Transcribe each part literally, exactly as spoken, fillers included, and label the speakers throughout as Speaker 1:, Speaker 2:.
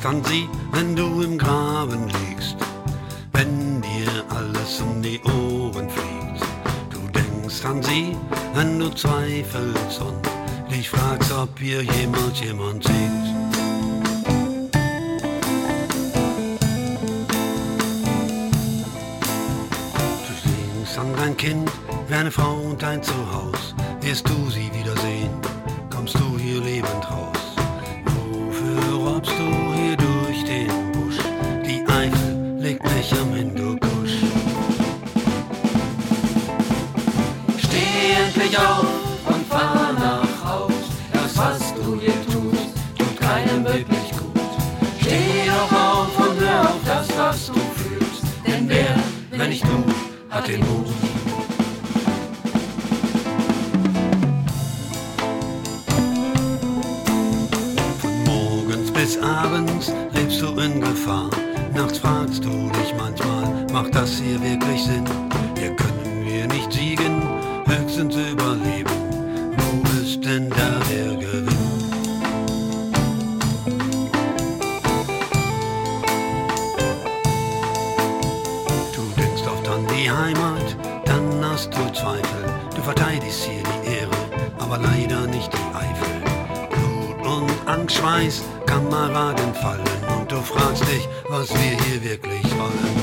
Speaker 1: an sie, wenn du im Graben liegst, wenn dir alles um die Ohren fliegt. Du denkst an sie, wenn du zweifelst und dich fragst, ob hier jemals jemand sieht. Du singst an dein Kind, wie eine Frau und dein Zuhause. Wirst du sie wiedersehen, kommst du hier lebend raus. Wofür robbst du hier durch den Busch? Die Eifel legt mich am Hindukusch.
Speaker 2: Steh endlich auf und fahr nach Haus. Das, was du hier tust, tut keinem wirklich gut. Steh doch auf und hör auf das, was du fühlst. Denn wer, wenn nicht du, hat den Mut.
Speaker 1: Bis abends lebst du in Gefahr. Nachts fragst du dich manchmal, macht das hier wirklich Sinn? Hier können wir nicht siegen, höchstens überleben. Wo ist denn da der Gewinn? Du denkst oft an die Heimat, dann hast du Zweifel. Du verteidigst hier die Ehre, aber leider nicht die Eifel. Blut und Angst, Schweiß, Kameraden fallen und du fragst dich, was wir hier wirklich wollen.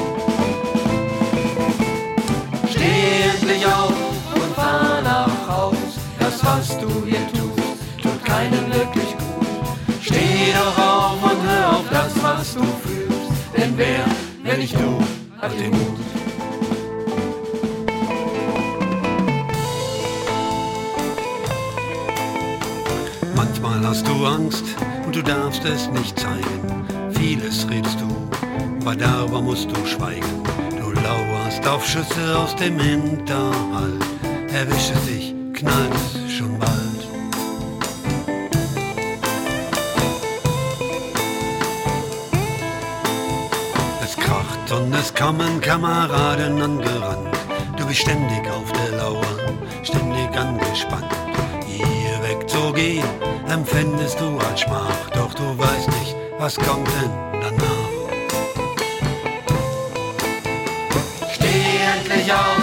Speaker 2: Steh endlich auf und fahr nach Haus. Das, was du hier tust, tut keinem wirklich gut. Steh doch auf und hör auf das, was du fühlst. Denn wer, wenn nicht du, hat den Mut.
Speaker 1: Manchmal hast du Angst und du darfst es nicht zeigen. Vieles redest du, aber darüber musst du schweigen. Du lauerst auf Schüsse aus dem Hinterhalt. Erwische dich, knallt schon bald. Es kracht und es kommen Kameraden angerannt. Du bist ständig auf der Lauer, ständig angespannt. Hier wegzugehen, empfindest du als Schmach, doch du weißt nicht, was kommt denn danach.
Speaker 2: Steh endlich auf